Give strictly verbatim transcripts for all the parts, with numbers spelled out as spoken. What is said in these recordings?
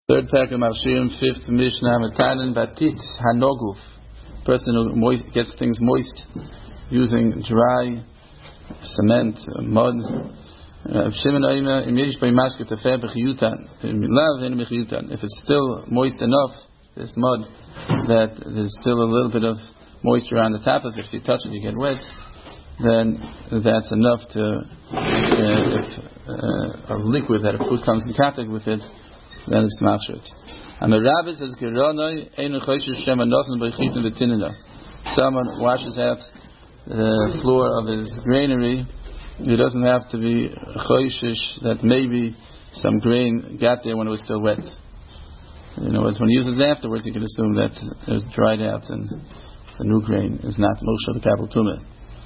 Third pack of Marshirim, fifth Mishnah, Metanin Batit Hanoguf. Person who moist, gets things moist using dry cement, mud. If it's still moist enough, this mud, that there's still a little bit of moisture on the top of it, if you touch it, you get wet, then that's enough to, uh, if uh, a liquid that a food comes in contact with it, then it's mashrit. And the rabbi says, someone washes out the floor of his granary, he doesn't have to be choishish that maybe some grain got there when it was still wet. In other words, when he uses it afterwards, he can assume that it was dried out and the new grain is not moshe b'kabel tumah.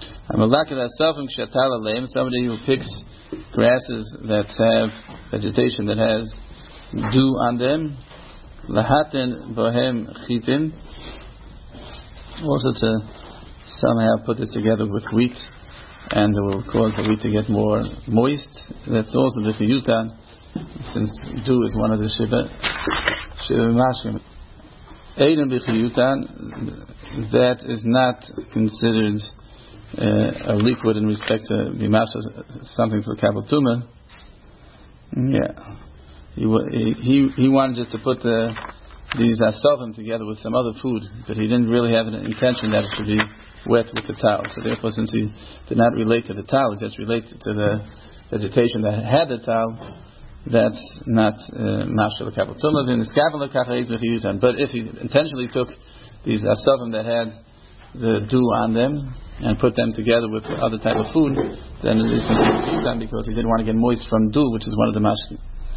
Somebody who picks grasses that have vegetation that has dew on them, lahaten bohem chitin, also to somehow put this together with wheat, and it will cause the wheat to get more moist. That's also the chiyutan, since dew is one of the shiva shiva mashim. Eidem b'chiyutan, that is not considered uh, a liquid in respect to bimasha, something for kabel tumah. Yeah. He, he he wanted just to put the, these asavim together with some other food, but he didn't really have an intention that it should be wet with the towel. So therefore, since he did not relate to the towel, just related to the vegetation that had the towel, that's not mashal kabel tumah. But if he intentionally took these asavim that had the dew on them and put them together with other type of food, then it is considered because he didn't want to get moist from dew, which is one of the mashkim.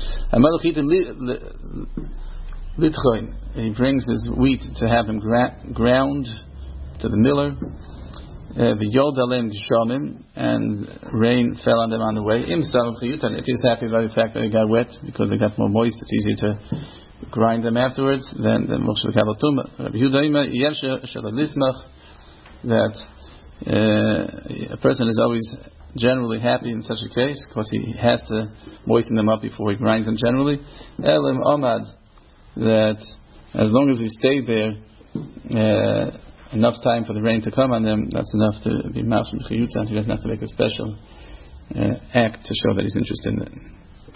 He brings his wheat to have him ground to the miller. And rain fell on them on the way. If he's happy about the fact that it got wet because it got more moist, it's easier to grind them afterwards. Then the that uh, a person is always generally happy in such a case because he has to moisten them up before he grinds them generally. Elim Omad, that as long as he stayed there uh, enough time for the rain to come on them, that's enough to be mashim chiyutan. He doesn't have to make a special uh, act to show that he's interested in it.